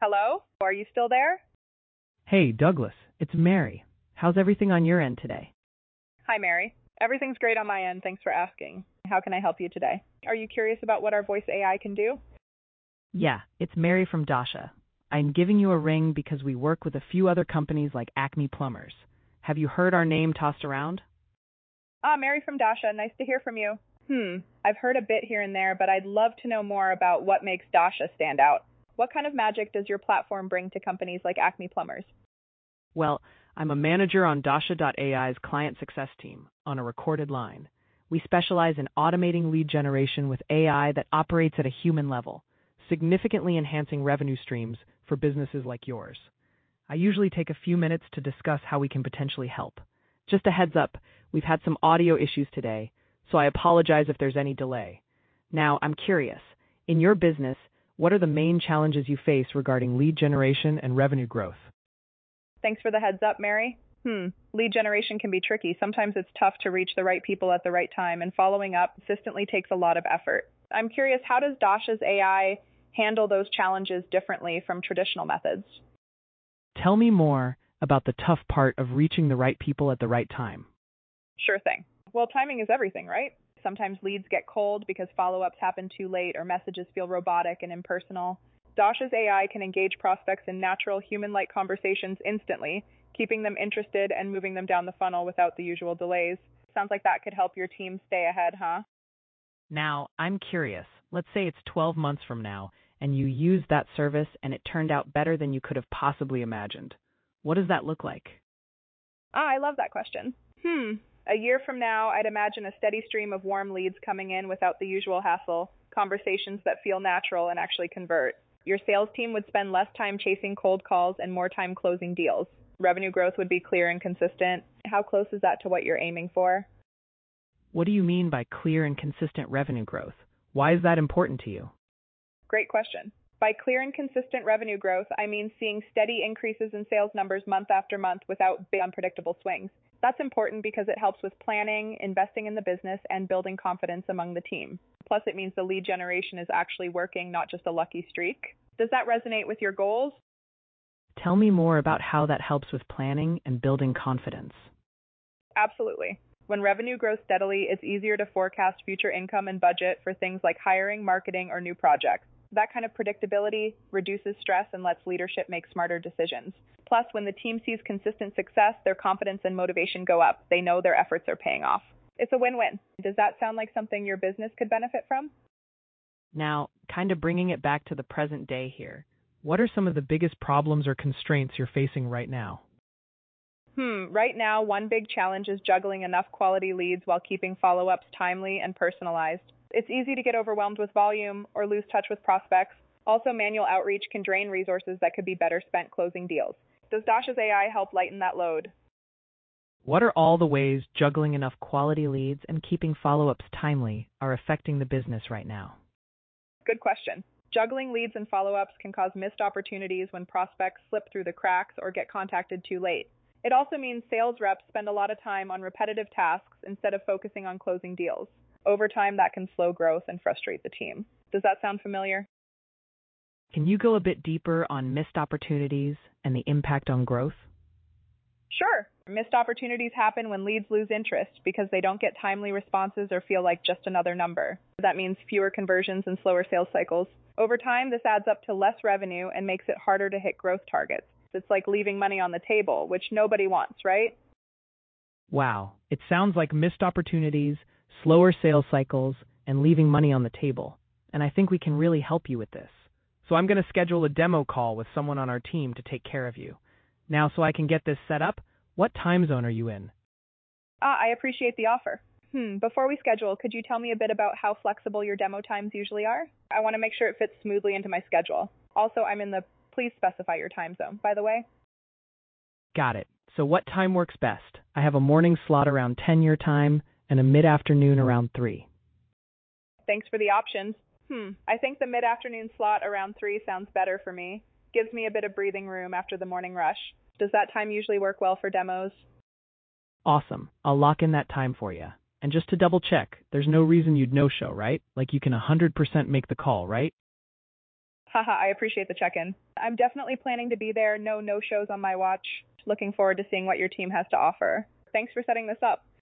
Hello? Are you still there? Hey, Douglas, it's Mary. How's everything on your end today? Hi, Mary. Everything's great on my end. Thanks for asking. How can I help you today? Are you curious about what our voice AI can do? Yeah, it's Mary from Dasha. I'm giving you a ring because we work with a few other companies like Acme Plumbers. Have you heard our name tossed around? Mary from Dasha. Nice to hear from you. I've heard a bit here and there, but I'd love to know more about what makes Dasha stand out. What kind of magic does your platform bring to companies like Acme Plumbers? Well, I'm a manager on Dasha.ai's client success team on a recorded line. We specialize in automating lead generation with AI that operates at a human level, significantly enhancing revenue streams for businesses like yours. I usually take a few minutes to discuss how we can potentially help. Just a heads up, we've had some audio issues today, so I apologize if there's any delay. Now, I'm curious, in your business, what are the main challenges you face regarding lead generation and revenue growth? Thanks for the heads up, Mary. Lead generation can be tricky. Sometimes it's tough to reach the right people at the right time, and following up consistently takes a lot of effort. I'm curious, how does Dasha's AI handle those challenges differently from traditional methods? Tell me more about the tough part of reaching the right people at the right time. Sure thing. Well, timing is everything, right? Sometimes leads get cold because follow-ups happen too late or messages feel robotic and impersonal. Dasha's AI can engage prospects in natural, human-like conversations instantly, keeping them interested and moving them down the funnel without the usual delays. Sounds like that could help your team stay ahead, huh? Now, I'm curious. Let's say it's 12 months from now, and you used that service and it turned out better than you could have possibly imagined. What does that look like? I love that question. A year from now, I'd imagine a steady stream of warm leads coming in without the usual hassle, conversations that feel natural and actually convert. Your sales team would spend less time chasing cold calls and more time closing deals. Revenue growth would be clear and consistent. How close is that to what you're aiming for? What do you mean by clear and consistent revenue growth? Why is that important to you? Great question. By clear and consistent revenue growth, I mean seeing steady increases in sales numbers month after month without big unpredictable swings. That's important because it helps with planning, investing in the business, and building confidence among the team. Plus, it means the lead generation is actually working, not just a lucky streak. Does that resonate with your goals? Tell me more about how that helps with planning and building confidence. Absolutely. When revenue grows steadily, it's easier to forecast future income and budget for things like hiring, marketing, or new projects. That kind of predictability reduces stress and lets leadership make smarter decisions. Plus, when the team sees consistent success, their confidence and motivation go up. They know their efforts are paying off. It's a win-win. Does that sound like something your business could benefit from? Now, kind of bringing it back to the present day here, what are some of the biggest problems or constraints you're facing right now? Right now, one big challenge is juggling enough quality leads while keeping follow-ups timely and personalized. It's easy to get overwhelmed with volume or lose touch with prospects. Also, manual outreach can drain resources that could be better spent closing deals. Does Dasha's AI help lighten that load? What are all the ways juggling enough quality leads and keeping follow-ups timely are affecting the business right now? Good question. Juggling leads and follow-ups can cause missed opportunities when prospects slip through the cracks or get contacted too late. It also means sales reps spend a lot of time on repetitive tasks instead of focusing on closing deals. Over time, that can slow growth and frustrate the team. Does that sound familiar? Can you go a bit deeper on missed opportunities and the impact on growth? Sure. Missed opportunities happen when leads lose interest because they don't get timely responses or feel like just another number. That means fewer conversions and slower sales cycles. Over time, this adds up to less revenue and makes it harder to hit growth targets. It's like leaving money on the table, which nobody wants, right? Wow, it sounds like missed opportunities, slower sales cycles, and leaving money on the table. And I think we can really help you with this. So I'm going to schedule a demo call with someone on our team to take care of you. Now, so I can get this set up, what time zone are you in? I appreciate the offer. Before we schedule, could you tell me a bit about how flexible your demo times usually are? I want to make sure it fits smoothly into my schedule. Also, I'm in the please specify your time zone, by the way. Got it. So what time works best? I have a morning slot around 10 your time and a mid-afternoon around 3. Thanks for the options. I think the mid-afternoon slot around 3 sounds better for me. Gives me a bit of breathing room after the morning rush. Does that time usually work well for demos? Awesome. I'll lock in that time for you. And just to double check, there's no reason you'd no-show, right? Like you can 100% make the call, right? Haha, I appreciate the check-in. I'm definitely planning to be there. No shows on my watch. Looking forward to seeing what your team has to offer. Thanks for setting this up.